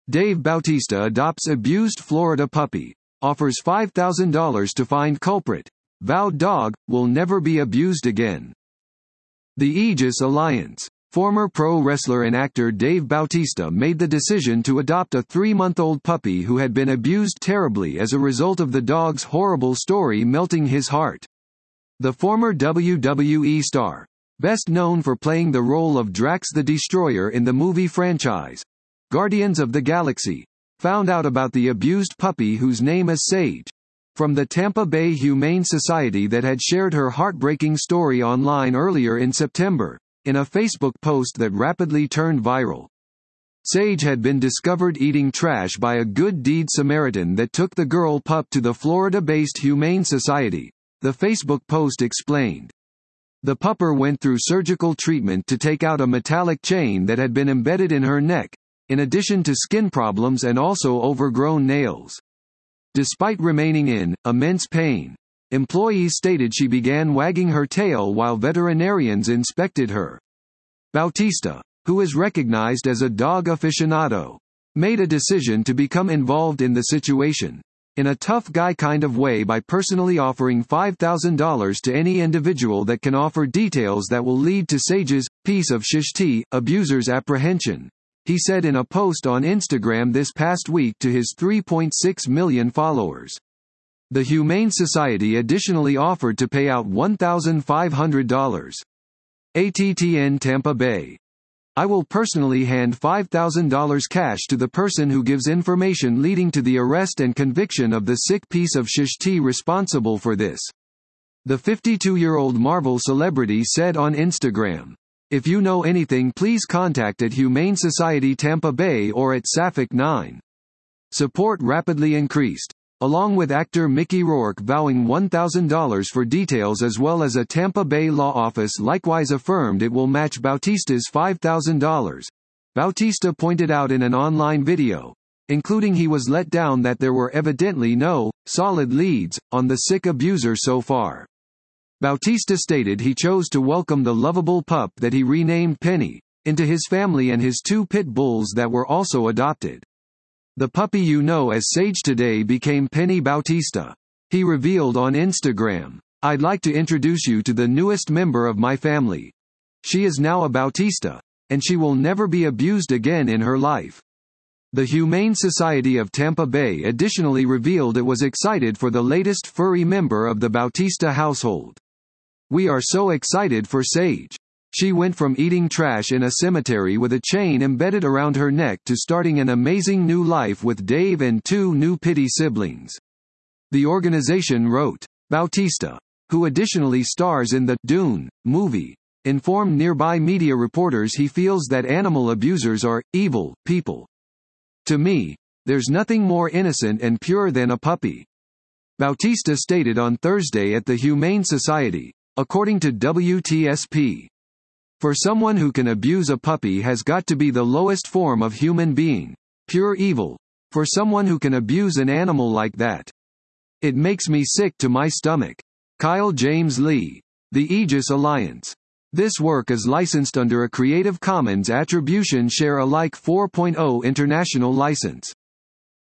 Dave Bautista adopts abused Florida puppy. Offers $5,000 to find culprit. Vowed dog will never be abused again. The Aegis Alliance. Former pro wrestler and actor Dave Bautista made the decision to adopt a 3-month-old puppy who had been abused terribly as a result of the dog's horrible story melting his heart. The former WWE star, best known for playing the role of Drax the Destroyer in the movie franchise Guardians of the Galaxy, found out about the abused puppy whose name is Sage, from the Tampa Bay Humane Society that had shared her heartbreaking story online earlier in September, in a Facebook post that rapidly turned viral. Sage had been discovered eating trash by a good deed Samaritan that took the girl pup to the Florida-based Humane Society, the Facebook post explained. The pupper went through surgical treatment to take out a metallic chain that had been embedded in her neck, in addition to skin problems and also overgrown nails. Despite remaining in immense pain, employees stated she began wagging her tail while veterinarians inspected her. Bautista, who is recognized as a dog aficionado, made a decision to become involved in the situation, in a tough guy kind of way, by personally offering $5,000 to any individual that can offer details that will lead to Sage's piece of shish tea abuser's apprehension, he said in a post on Instagram this past week to his 3.6 million followers. The Humane Society additionally offered to pay out $1,500. ATTN Tampa Bay. I will personally hand $5,000 cash to the person who gives information leading to the arrest and conviction of the sick piece of shish tea responsible for this. The 52-year-old Marvel celebrity said on Instagram. If you know anything, please contact at Humane Society Tampa Bay or at Suffolk 9. Support rapidly increased, along with actor Mickey Rourke vowing $1,000 for details, as well as a Tampa Bay law office likewise affirmed it will match Bautista's $5,000. Bautista pointed out in an online video, including he was let down that there were evidently no solid leads on the sick abuser so far. Bautista stated he chose to welcome the lovable pup that he renamed Penny into his family and his 2 pit bulls that were also adopted. The puppy you know as Sage today became Penny Bautista. He revealed on Instagram, I'd like to introduce you to the newest member of my family. She is now a Bautista, and she will never be abused again in her life. The Humane Society of Tampa Bay additionally revealed it was excited for the latest furry member of the Bautista household. We are so excited for Sage. She went from eating trash in a cemetery with a chain embedded around her neck to starting an amazing new life with Dave and 2 new pitty siblings. The organization wrote. Bautista, who additionally stars in the Dune movie, informed nearby media reporters he feels that animal abusers are evil people. To me, there's nothing more innocent and pure than a puppy. Bautista stated on Thursday at the Humane Society, according to WTSP. For someone who can abuse a puppy has got to be the lowest form of human being, pure evil, for someone who can abuse an animal like that. It makes me sick to my stomach. Kyle James Lee. The Aegis Alliance. This work is licensed under a Creative Commons Attribution Share Alike 4.0 international license.